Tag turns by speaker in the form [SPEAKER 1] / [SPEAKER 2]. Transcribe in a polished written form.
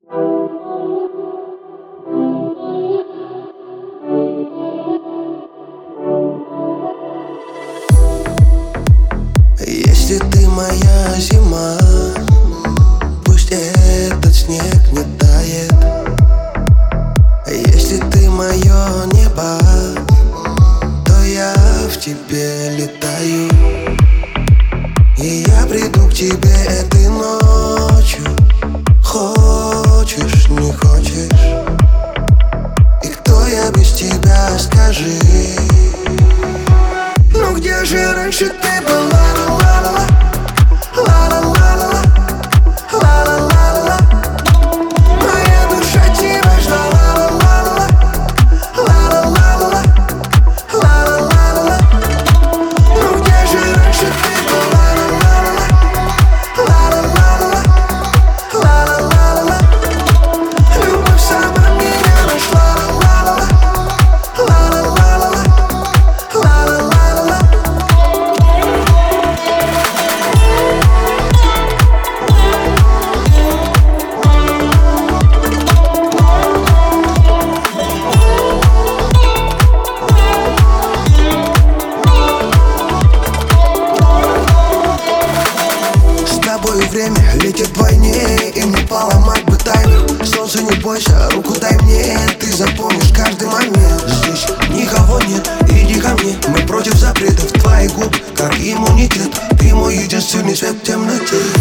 [SPEAKER 1] Если ты моя зима, пусть этот снег не тает. Если ты мое небо, то я в тебе летаю. И я приду к тебе этой ночью, хочешь, не хочешь. И кто я без тебя, скажи? Ну где же раньше ты была? Время летит вдвойне, и не поломать бы таймер. Солнце, не бойся, руку дай мне, ты запомнишь каждый момент. Здесь никого нет, иди ко мне, мы против запретов. Твои губы, как иммунитет, ты мой единственный свет в темноте.